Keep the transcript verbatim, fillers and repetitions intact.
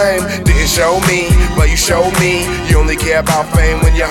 flame. Didn't show me, but you showed me. You only care about fame when you're